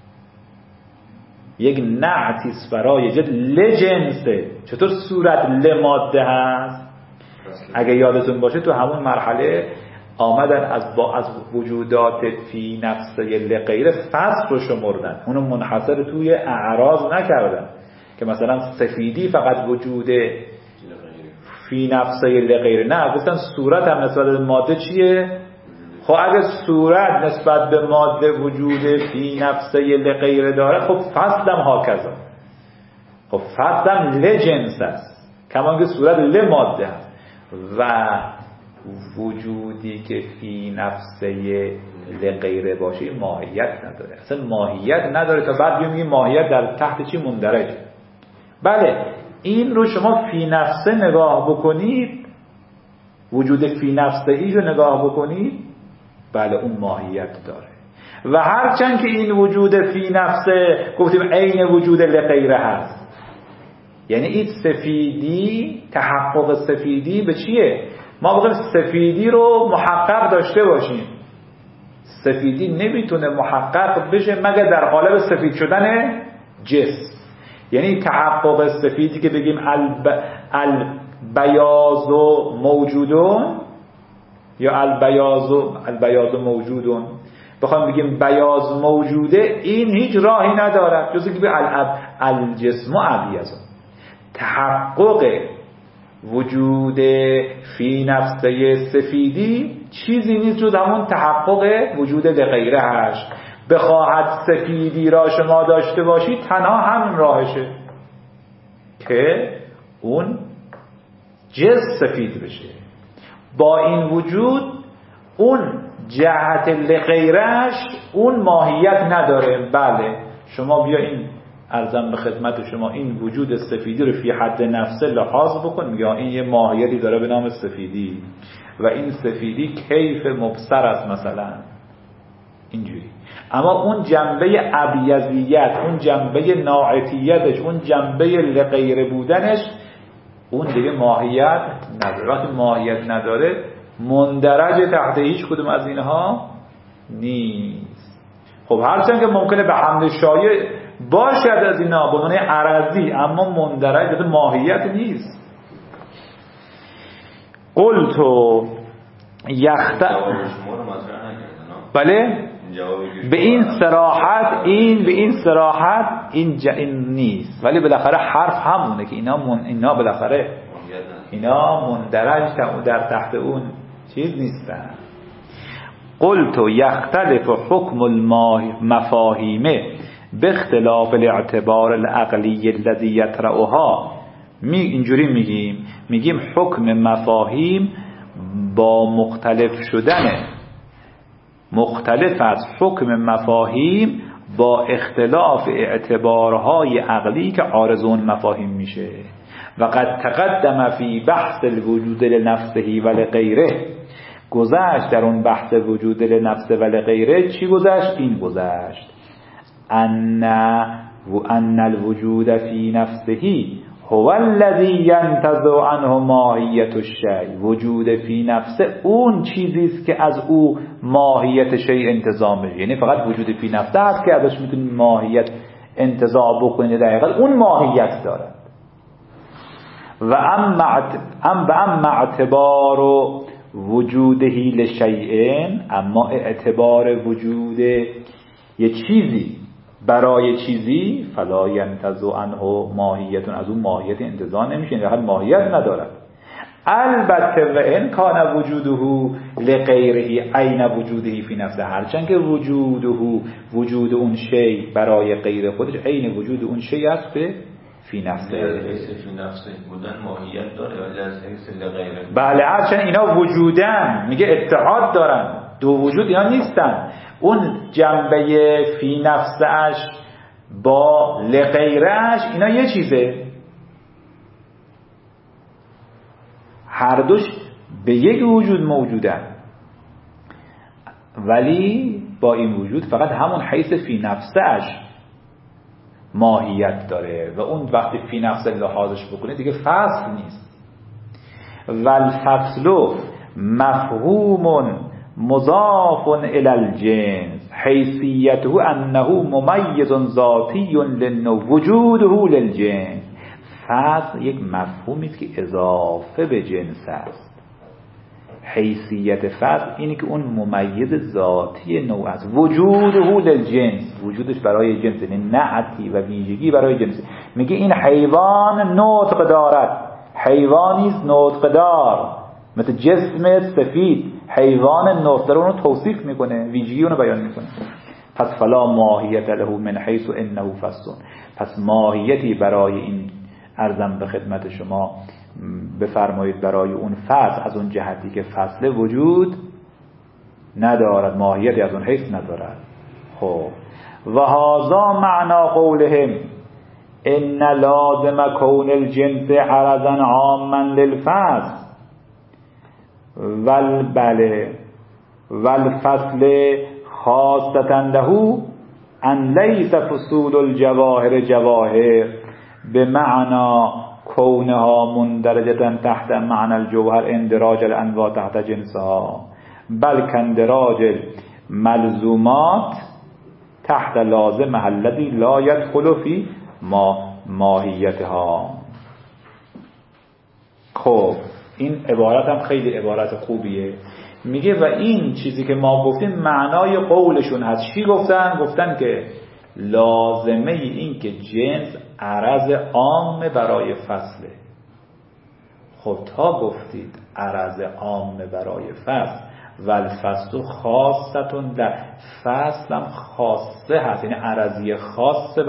یک نعتی است برای جنس، لجنسه. چطور صورت لماده هست؟ اگه یادتون باشه تو همون مرحله آمدن از وجودات فی نفسه لغیره فصل رو شمردن، اونو منحصر توی اعراض نکردن که مثلا سفیدی فقط وجود فی نفسه لغیره، نه گفتن صورت هم نسبت به ماده چیه؟ خب اگه صورت نسبت به ماده وجود فی نفسه لغیره داره، خب فصل هم هاکذا. خب فصل هم لجنس است، کمان که صورت لماده است و وجودی که فی نفسه لغیره باشه ماهیت نداره، اصلا ماهیت نداره تا بعد میگیم ماهیت در تحت چی مندرجه. بله این رو شما فی نفسه نگاه بکنید، وجود فی نفسه ای رو نگاه بکنید، بله اون ماهیت داره. و هرچند که این وجود فی نفسه گفتیم عین وجود لغیره هست، یعنی این سفیدی، تحقق سفیدی به چیه؟ ما بگیم سفیدی رو محقق داشته باشیم. سفیدی نمیتونه محقق بشه مگر در قالب سفید شدن جسم. یعنی تحقق سفیدی که بگیم البیاض موجودون یا البیاض موجودون، بخوام بگیم بیاض موجوده، این هیچ راهی ندارد جز اینکه الجسم ابیض. تحقق وجود فی نفسه سفیدی چیزی نیست جز همون تحقق وجود لغیره هست. بخواهد سفیدی را شما داشته باشید تنها همین راهشه که اون جسم سفید بشه. با این وجود اون جهت لغیرش اون ماهیت نداره. بله شما بیا این عرضم به خدمت شما این وجود سفیدی رو فی حد نفسه لحاظ بکن، میگه این یه ماهیتی داره به نام سفیدی و این سفیدی کیف مبصر است مثلا اینجوری. اما اون جنبه ابیضیت، اون جنبه ناعتیتش، اون جنبه لغیره بودنش، اون دیگه ماهیت نداره. وقتی ماهیت نداره مندرج تحت هیچ کدوم از اینها نیست. خب هرچند که ممکنه به حمل شایع باشد از اینا به عنوان عرضی، اما مندرج به ماهیت نیست. قلتو بله به این صراحت این نیست، ولی بالاخره حرف همونه که اینا بالاخره اینا مندرج در تحت اون چیز نیستن. قلت یختلف حکم المفاهیم به اختلاف الاعتبار العقلی الذي یطرحها. اینجوری میگیم حکم مفاهیم با مختلف از حکم مفاهیم با اختلاف اعتبارهای عقلی که عارض اون مفاهیم میشه. و قد تقدم فی بحث الوجود لنفسه و لغیره، گذشت در اون بحث وجود لنفسه و لغیره چی گذشت؟ این گذشت ان الوجود فی نفسه هو الذی ینتزع عنه ماهیت الشیء. وجود فی نفسه اون چیزی است که از او ماهیت شیء انتزاع میشه، یعنی فقط وجود فی نفسه هست که ازش میتونید ماهیت انتزاع بکنید، در حقیقت اون ماهیت داره. و اما اعتبار وجوده لشیء، اما اعتبار وجود یه چیزی برای چیزی فلا ینتزع عنه ماهیت، از اون ماهیت انتزاع نمیشه، یعنی هر ماهیت ندارد. البته و ان کان وجوده لغیره عین وجوده فی نفسه، هرچند که وجود اون شی برای غیر خودش عین وجود اون شی است به فی نفسه. فی نفسه بودن ماهیت داره ولی از حیث لغیره. بله هرچند اینا وجودن، میگه اتحاد دارن، دو وجود اینا نیستن. اون جنبه فی نفسش با لغیرش اینا یه چیزه، هر دوش به یک وجود موجودن، ولی با این وجود فقط همون حیث فی نفسش ماهیت داره و اون وقتی فی نفس لحاظش بکنه دیگه فصل نیست. والفصل مفهوم مضاف الى الجنس حیثیته انه ممیز ذاتی وجوده للجنس. فصل یک مفهومی است که اضافه به جنس است. حیثیت فصل اینه که اون ممیز ذاتی نوع است. وجوده للجنس، وجودش برای جنس، یعنی نعتی و ویژگی برای جنس. میگه این حیوان نطق دارد، حیوانی است نطق دار، مثل جسم سفید حیوان نطق داره، اونو توصیف میکنه، ویژگی اونو بیان میکنه. پس فلا ماهیت له من حیث انه فصل، پس ماهیتی برای این ارزم به خدمت شما بفرمایید برای اون فصل از اون جهتی که فصل وجود ندارد، ماهیتی از اون حیث ندارد. خب و هذا معنا قولهم ان لازم کون الجنس عرضا عاما للفصل والفصل خاصة له ان لیس فصول الجواهر جواهر بمعنى كونها مندرجة تحت معنى الجوهر اندراج الانواع تحت جنسها بل كاندراج الملزومات تحت لازمها الذي لا يدخل في ماهیتها. خب این عبارت هم خیلی عبارت خوبیه. میگه و این چیزی که ما گفتیم معنای قولشون هست. چی گفتن؟ گفتن که لازمه این که جنس عرض عام برای فصله. خب تا گفتید عرض عام برای فصل و الفصل خاصتون در فصل هم خاصه هست، یعنی عرضی خاصه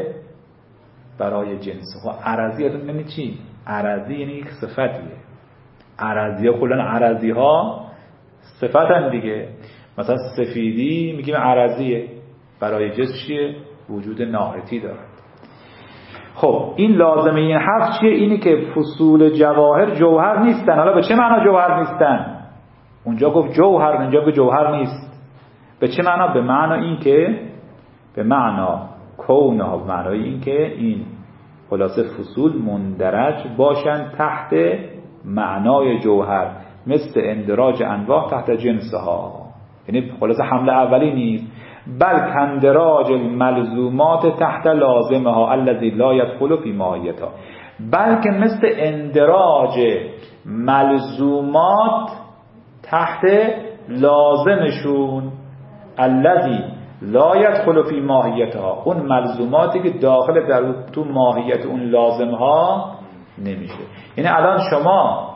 برای جنس. خب عرضی یعنی چی؟ عرضی یعنی یک صفتیه. عرضی ها کلن عرضی ها صفتن دیگه. مثلا سفیدی میگیم عرضیه، برای جنس چیه؟ وجود ناحیتی دارد. خب این لازمه این حرف چیه؟ اینی که فصول جواهر جوهر نیستن. حالا به چه معنا جوهر نیستن؟ اونجا گفت جوهر، اینجا گفت جوهر نیست. به چه معنا؟ به معنا این که به معنا کونها، به معنای این که این خلاصه فصول مندرج باشن تحت معنای جوهر، مثل اندراج انواع تحت جنسها. یعنی خلاصه حمله اولی نیست، بل کاندراج الملزومات تحت لازمها الذی لا يدخل فی ماهیتها، بلکه مثل اندراج ملزومات تحت لازمشون الذی لا يدخل فی ماهیتها، اون ملزوماتی که داخل در تو ماهیت اون لازمها نمیشه. یعنی الان شما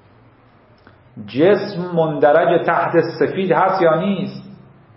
جسم مندرج تحت سفید هست یا نیست؟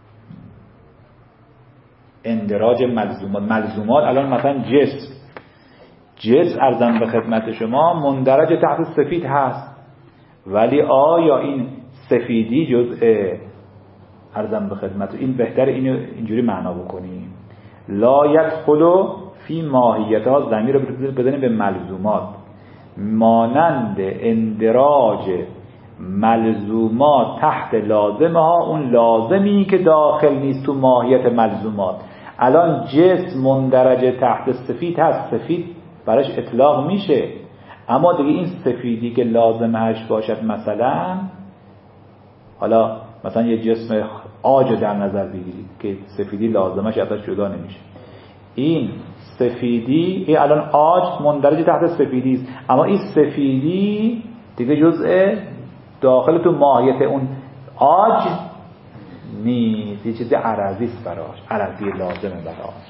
اندراج ملزومات الان مثلا جسم ارزم به خدمت شما مندرج تحت سفید هست، ولی آیا این سفیدی جزء ارزم به خدمت، این بهتر اینو اینجوری معنا بکنیم، لا يدخل فی ماهیتها، ضمیر رو بزنیم به ملزومات، مانند اندراج ملزومات تحت لازمها، اون لازمی که داخل نیست تو ماهیت ملزومات. الان جسم مندرج تحت سفید هست، سفید براش اطلاق میشه، اما دیگه این سفیدی که لازمش باشد، مثلا حالا مثلا یه جسم عاج در نظر بگیرید که سفیدی لازمش ازش جدا نمیشه، این سفیدی این الان عاج مندرج تحت سفیدی است، اما این سفیدی دیگه جزء داخل تو ماهیت اون عاج نیست، یه چیز عرضی است براش، عرضی لازمه براش.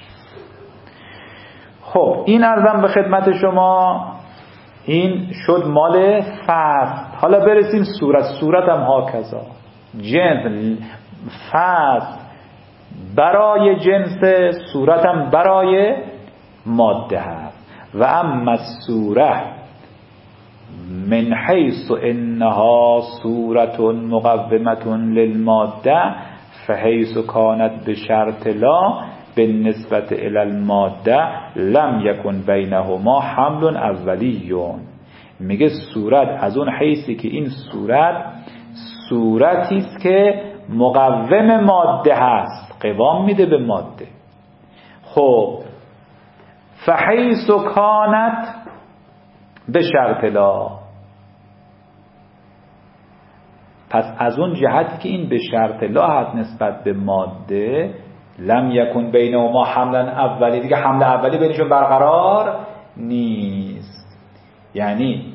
خب این ارزم به خدمت شما، این شد مال فصل. حالا برسیم صورت هم هاکذا، جنس فصل برای جنس، صورت هم برای ماده هست. و اما صورت من حیث انها صورت مقومت للماده فحیث کانت بشرط لا بالنسبت الى الماده لم یکن بینهما حمل اولیون. میگه صورت از اون حیثی که این صورتی است که مقوم ماده هست، قوام میده به ماده. خب فحیث کانت به شرط لا، پس از اون جهتی که این به شرط لا هست نسبت به ماده، لم یکن بینهما حملا اولی، دیگه حمل اولی بینشون برقرار نیست. یعنی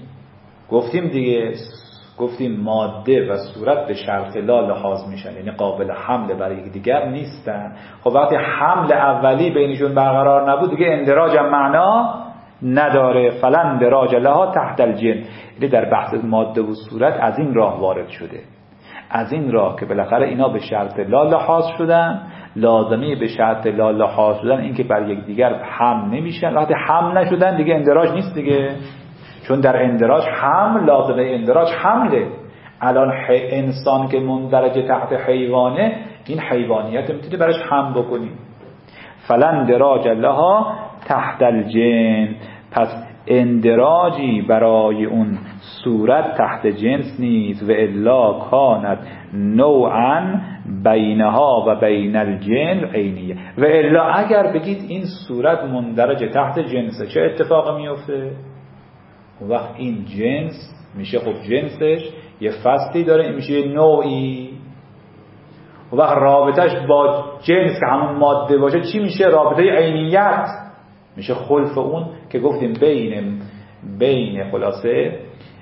گفتیم ماده و صورت به شرط لا لحاظ میشن، یعنی قابل حمل برای دیگر نیستن. خب وقتی حمل اولی بینشون برقرار نبود، دیگه اندراج هم معنا نداره. فلن اندراج لها تحت الجن، یعنی در بحث ماده و صورت از این راه وارد شده، از این راه که بالاخره اینا به شرط لا لحاظ شدن. لازمه به شرط لا لحاظ شدن این که بر یک دیگر هم نمیشن، وقتی هم نشدن دیگه اندراج نیست دیگه، چون در اندراج حمل لازمه اندراج حمله. الان انسان که مندرج تحت حیوانه، این حیوانیت میتونی براش حمل بکنی. فلاندراج لها تحت الجنس، پس اندراجی برای اون صورت تحت جنس نیست. و الا کانت نوعا بینها و بین الجنس عینیه. و الا اگر بگید این صورت مندرج تحت جنسه، چه اتفاقی میفته؟ اون وقت این جنس میشه، خب جنسش یه فصلی داره، این میشه یه نوعی. اون وقت رابطش با جنس که همون ماده باشه چی میشه؟ رابطه عینیت میشه. خلف اون که گفتیم بین خلاصه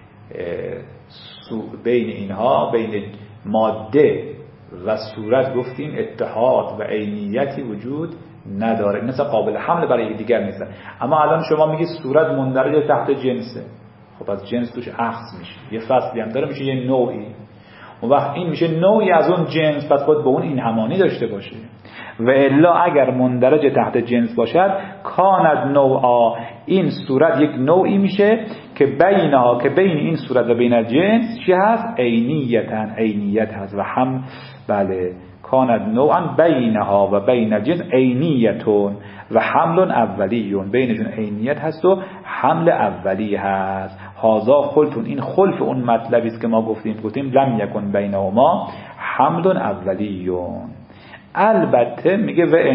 بین اینها، بین ماده و صورت گفتیم اتحاد و عینیتی وجود نداره، این اصلا قابل حمل برای دیگر نیست. اما الان شما میگی صورت مندرج تحت جنسه، خب از جنس توش اخذ میشه، یه فصلی هم داره، میشه یه نوعی. اون وقت این میشه نوعی از اون جنس، پس باید با اون این همانی داشته باشه. و الا اگر مندرج تحت جنس باشد کاند نوعا، این صورت یک نوعی میشه که بینها، که بین این صورت و بین جنس چی هست؟ عینیت هست. و هم بله کاند نوعا بینها و بین جنس عینیتون و حمل اولیون، بینشون عینیت هست و حمل اولی هست. هازا خلفون، این خلف اون مطلبی است که ما گفتیم لم یکن بینهما حمل اولیون. البته میگه و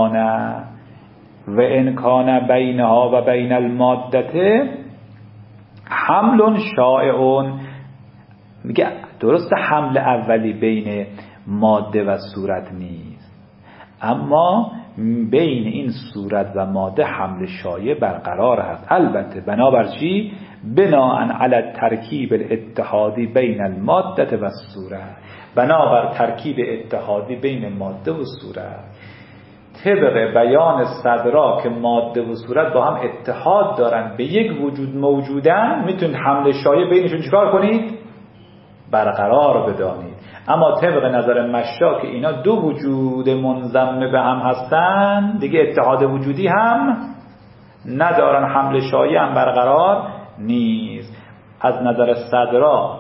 انکانه بینها و بین المادته حمل شائعون. میگه درست حمل اولی بین ماده و صورت نیست، اما بین این صورت و ماده حمل شایع برقرار هست. البته بنابر چی؟ بناء علی ترکیب الاتحادی بین الماده و صورت، بنابر ترکیب اتحادی بین ماده و صورت. طبق بیان صدرا که ماده و صورت با هم اتحاد دارن، به یک وجود موجودن، میتونید حمل شایع بینشون چیکار کنید؟ برقرار بدانید. اما طبق نظر مشا که اینا دو وجود منضم به هم هستن، دیگه اتحاد وجودی هم ندارن، حمل شایع هم برقرار نیست. از نظر صدرا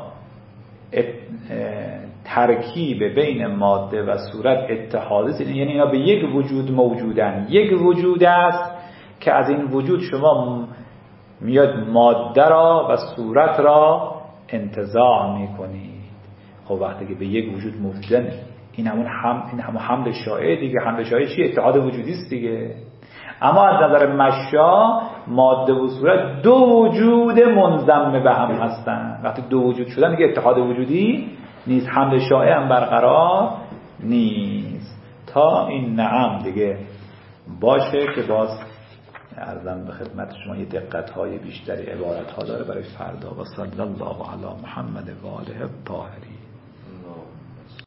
ترکیب بین ماده و صورت اتحادی است، یعنی اینا به یک وجود موجودن. یک وجود است که از این وجود شما میاد ماده را و صورت را انتزاع میکنید. خب وقتی که به یک وجود موجودن، این همون حمل شایع دیگه. حمل شایع چیه؟ اتحاد وجودی است دیگه. اما از نظر مشا ماده و صورت دو وجود منضم به هم هستن. وقتی دو وجود شدن دیگه اتحاد وجودی نیست، حمل شایع هم برقرار نیست. تا این نعم دیگه باشه که باز عرضم به خدمت شما یه دقت‌های بیشتری عبارت‌ها داره برای فردا. و صلی الله علی محمد و آله الطاهرین.